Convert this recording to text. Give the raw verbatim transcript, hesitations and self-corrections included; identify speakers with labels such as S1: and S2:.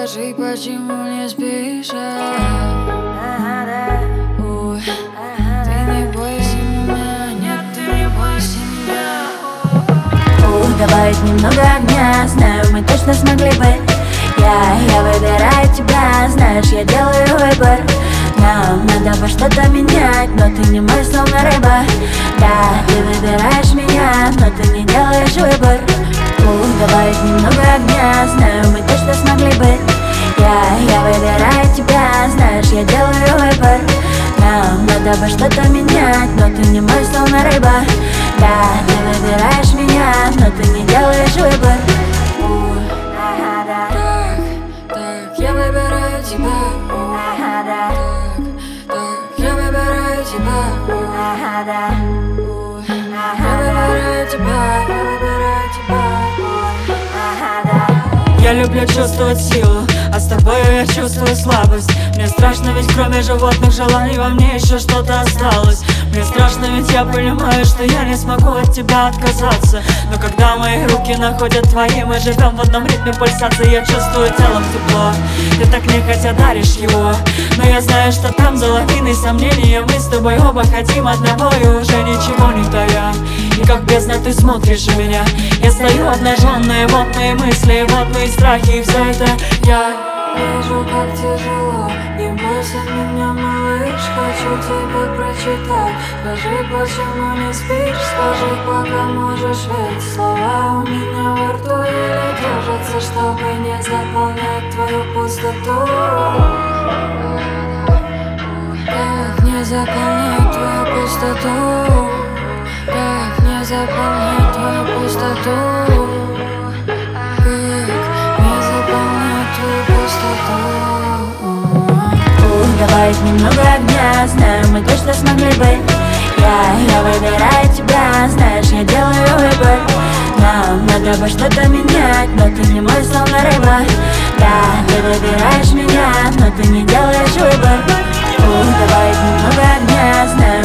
S1: Скажи, почему не спишь? Ой, ты не бойся меня, нет, ты не бойся меня.
S2: Ух, добавить немного огня, знаю, мы точно смогли бы. Я, я выбираю тебя, знаешь, я делаю выбор. Нам надо бы что-то менять, но ты не мой, словно рыба. Да, ты выбираешь меня, но ты не делаешь выбор. Ух, добавить немного огня, знаю, мы точно смогли бы. Я, я выбираю тебя, знаешь, я делаю выбор. Нам надо бы что-то менять, но ты не мой, словно рыба. Да, ты выбираешь меня, но ты не делаешь выбор.
S1: Так, так, я выбираю тебя. Так, так, я выбираю тебя. Я выбираю тебя, я выбираю тебя.
S3: Я люблю чувствовать силу, а с тобой я чувствую слабость. Мне страшно, ведь кроме животных желаний во мне еще что-то осталось. Мне страшно, ведь я понимаю, что я не смогу от тебя отказаться. Но когда мои руки находят твои, мы живем в одном ритме пульсации. Я чувствую телом тепло, ты так нехотя даришь его. Но я знаю, что там за лавиной сомнения мы с тобой оба хотим одного и уже ничего не тая. И как бездна ты смотришь на меня. Я стою обнаженная, вот мои мысли, вот мои страхи, и все это я
S1: вижу, как тяжело. Не бойся меня, малыш, хочу тебе прочитать. Скажи, почему не спишь, скажи, пока можешь, ведь слова у меня во рту еле держатся, чтобы не заполнять твою пустоту. Как не заполнять твою пустоту? Как не заполнять твою пустоту?
S2: Добавить немного огня, знаю, мы точно смогли бы. Я, я выбираю тебя, знаешь, я делаю выбор. Нам надо бы что-то менять, но ты не мой, словно рыба. Да, ты выбираешь меня, но ты не делаешь выбор. Ух, добавить немного огня, знаю.